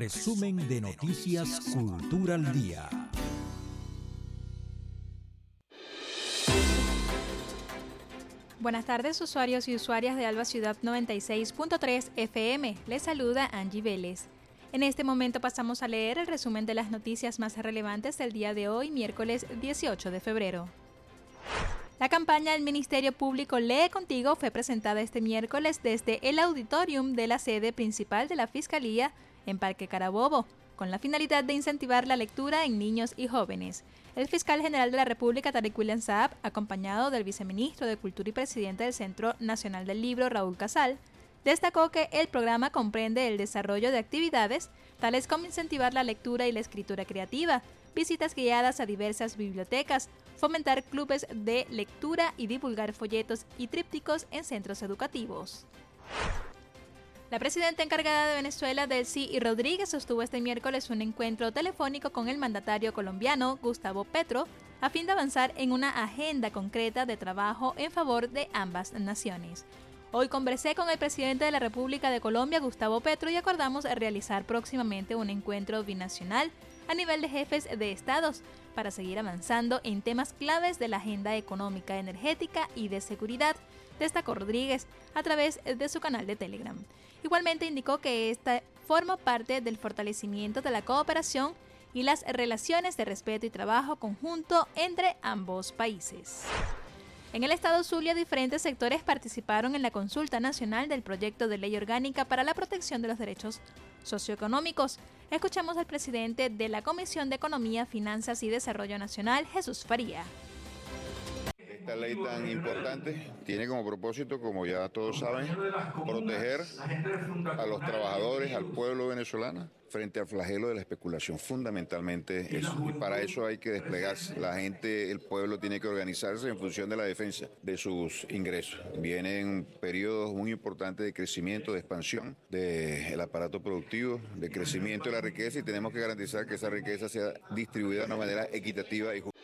Resumen de Noticias Cultura al Día. Buenas tardes, usuarios y usuarias de Alba Ciudad 96.3 FM. Les saluda Angie Vélez. En este momento pasamos a leer el resumen de las noticias más relevantes del día de hoy, miércoles 18 de febrero. La campaña del Ministerio Público Lee Contigo fue presentada este miércoles desde el auditorium de la sede principal de la Fiscalía en Parque Carabobo, con la finalidad de incentivar la lectura en niños y jóvenes. El fiscal general de la República, Tarek William Saab, acompañado del viceministro de Cultura y presidente del Centro Nacional del Libro, Raúl Casal, destacó que el programa comprende el desarrollo de actividades tales como incentivar la lectura y la escritura creativa, visitas guiadas a diversas bibliotecas, fomentar clubes de lectura y divulgar folletos y trípticos en centros educativos. La presidenta encargada de Venezuela, Delcy Rodríguez, sostuvo este miércoles un encuentro telefónico con el mandatario colombiano, Gustavo Petro, a fin de avanzar en una agenda concreta de trabajo en favor de ambas naciones. Hoy conversé con el presidente de la República de Colombia, Gustavo Petro, y acordamos realizar próximamente un encuentro binacional a nivel de jefes de estados para seguir avanzando en temas claves de la agenda económica, energética y de seguridad, destacó Rodríguez a través de su canal de Telegram. Igualmente indicó que esta forma parte del fortalecimiento de la cooperación y las relaciones de respeto y trabajo conjunto entre ambos países. En el estado Zulia, diferentes sectores participaron en la consulta nacional del proyecto de ley orgánica para la protección de los derechos socioeconómicos. Escuchamos al presidente de la Comisión de Economía, Finanzas y Desarrollo Nacional, Jesús Faría. Esta ley tan importante tiene como propósito, como ya todos saben, proteger a los trabajadores, al pueblo venezolano, frente al flagelo de la especulación, fundamentalmente eso. Y para eso hay que desplegarse. La gente, el pueblo tiene que organizarse en función de la defensa de sus ingresos. Vienen periodos muy importantes de crecimiento, de expansión del aparato productivo, de crecimiento de la riqueza, y tenemos que garantizar que esa riqueza sea distribuida de una manera equitativa y justa.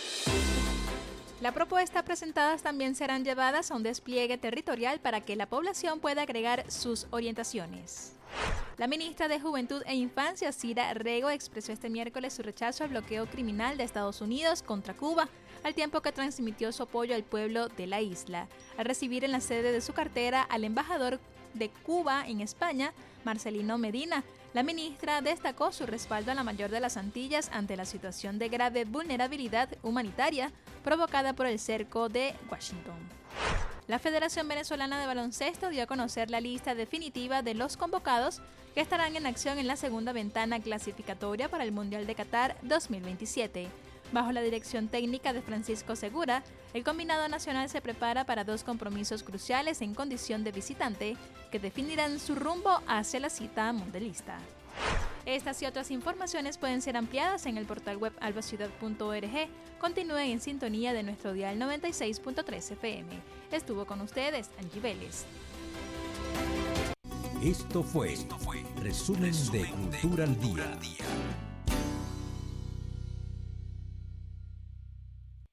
Las propuestas presentadas también serán llevadas a un despliegue territorial para que la población pueda agregar sus orientaciones. La ministra de Juventud e Infancia, Cira Rego, expresó este miércoles su rechazo al bloqueo criminal de Estados Unidos contra Cuba, al tiempo que transmitió su apoyo al pueblo de la isla. Al recibir en la sede de su cartera al embajador de Cuba en España, Marcelino Medina, la ministra destacó su respaldo a la mayor de las Antillas ante la situación de grave vulnerabilidad humanitaria provocada por el cerco de Washington. La Federación Venezolana de Baloncesto dio a conocer la lista definitiva de los convocados que estarán en acción en la segunda ventana clasificatoria para el Mundial de Qatar 2027. Bajo la dirección técnica de Francisco Segura, el combinado nacional se prepara para 2 compromisos cruciales en condición de visitante que definirán su rumbo hacia la cita mundialista. Estas y otras informaciones pueden ser ampliadas en el portal web albaciudad.org. Continúen en sintonía de nuestro dial 96.3 FM. Estuvo con ustedes Angie Vélez. Esto fue Resumen de Cultura al Día.